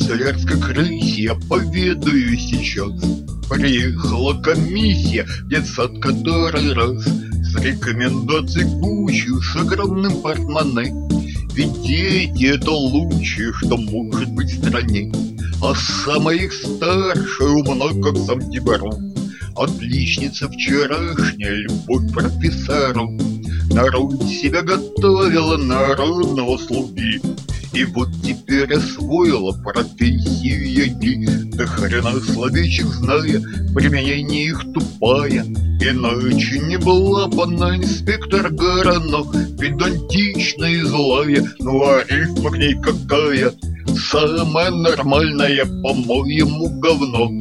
канцелярской крысе я поведаю сейчас. Приехала комиссия в детсад который раз, с рекомендаций кучу, с огромным портмоне. Ведь дети — это лучшее, что может быть в стране. А самая их старшая умна, как сам Деборов. Отличница вчерашняя, любовь к профессору. Народ себя готовила народного слуги. И вот теперь освоила профессию яги. Да хрена словечек зная, применение их тупая. Иначе не была бы она инспектор Горано, педантичная и злая, ну а рифма к ней какая? Самая нормальная, по-моему, говно.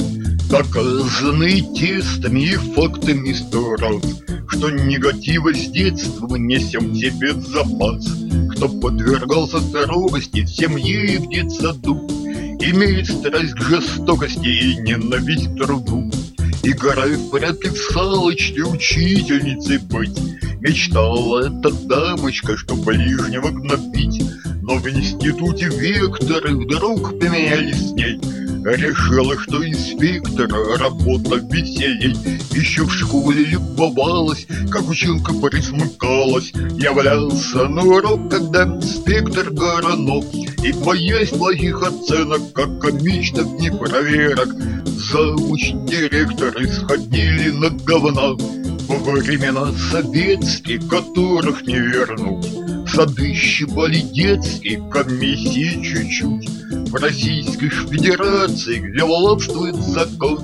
Доказанные тестами и фактами 100 раз, что негатива с детства мы несем себе запас. Кто подвергался строгости в семье и в детсаду, имеет страсть к жестокости и ненависть к труду. Играя в прятки в салочке учительницей быть, мечтала эта дамочка, что ближнего гнобить. Но в институте векторы вдруг поменялись с ней. Решила, что инспектора работа веселей. Еще в школе любовалась, как училка присмыкалась. Являлся на урок, когда инспектор Горано, и боясь плохих оценок, как комичных непроверок, завуч директоры сходили на говна. Во времена советские, которых не вернуть, сады щипали детские, комиссии чуть-чуть. В Российской Федерации, где властвует закон,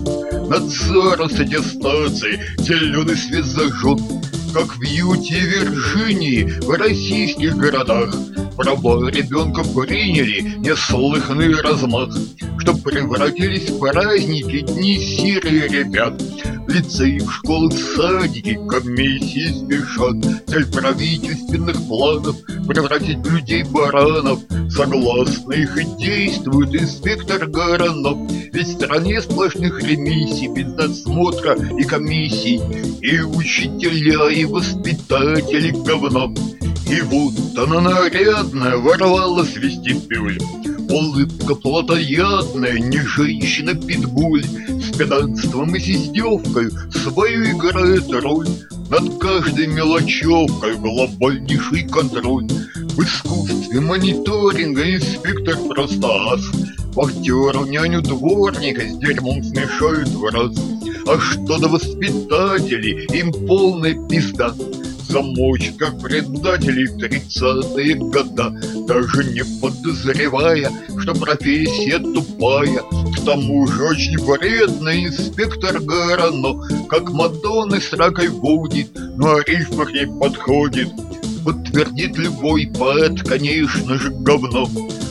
надзор с аттестацией зеленый свет зажжен. Как в Юте и Вирджинии, в российских городах права ребенка приняли неслыханный размах, что превратились в праздники дни серые ребят. В лицеи, в школы, в садики комиссии спешат. Цель правительственных планов — превратить людей в баранов. Согласно их и действует инспектор Горано. Ведь в стране сплошных ремиссий, без надсмотра и комиссий, и учителя, и воспитатели говно. И вот она нарядная ворвалась в вестибюль. Улыбка плотоядная, не женщина-питбуль. С педантством и с издевкой свою играет роль. Над каждой мелочевкой глобальнейший контроль. В искусстве мониторинга инспектор просто ас. Вахтеру, няню, дворника с дерьмом смешают в раз. А что до воспитателей, им полная пизда. Замочь, как предателей в 30-е года, даже не подозревая, что профессия тупая. К тому же очень вредный инспектор Горано, как Мадонны с ракой водит, но рифма к ней подходит. Подтвердит любой поэт, конечно же, говно.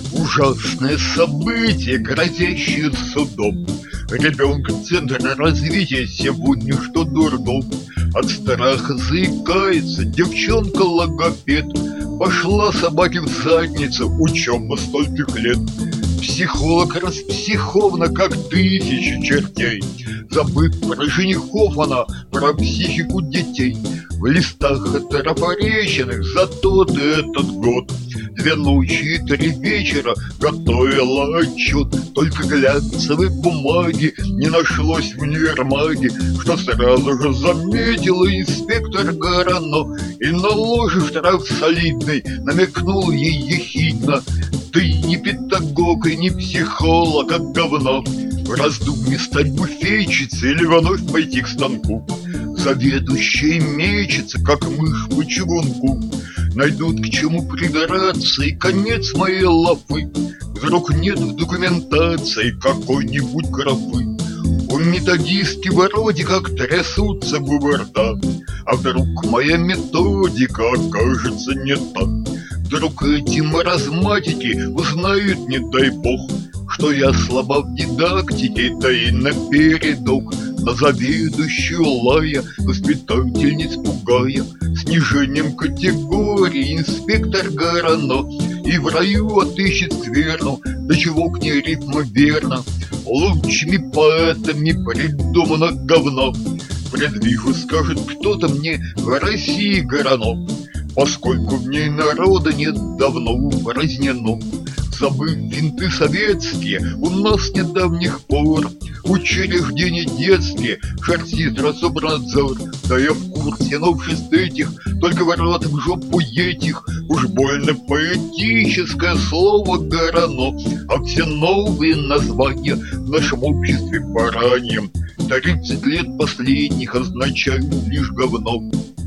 Ужасное событие, грозящее судом. Ребенка центра развития сегодня что дурдом. От страха заикается девчонка-логопед. Пошла собаке в задницу учеба стольких лет. Психолог распсихована, как 1000 чертей. Забыв про женихов она, про психику детей. В листах трафареченных за тот и этот год 2 ночи и 3 вечера готовила отчет. Только глянцевой бумаги не нашлось в универмаге, что сразу же заметила инспектор Горано. И, наложив штраф солидный, намекнул ей ехидно: ты не педагог и не психолог, а говно. В раздумье стать буфетчицей или вновь пойти к станку. Заведующая мечется, как мышь по чугунку. Найдут к чему придраться, и конец моей лапы. Вдруг нет в документации какой-нибудь графы. У методистки вроде как трясутся губы рта. А вдруг моя методика окажется не та. Вдруг эти маразматики узнают, не дай бог, что я слаба в дидактике, да и напередок. На заведующую лая, воспитательниц пугая, снижением категории инспектор Горано. И в раю отыщет скверну, до чего к ней рифма верно. Лучшими поэтами придумано говно. Предвижу, скажет кто-то мне, в России Горано, поскольку в ней народа нет давно упразднено. забыв финты советские, у нас с недавних пор учреждения детские шерстит Рособнадзор. Да я в курсе новшеств этих, только ворот в жопу этих. Уж больно поэтическое слово горано, а все новые названия в нашем обществе бараньем 30 лет последних означают лишь говно.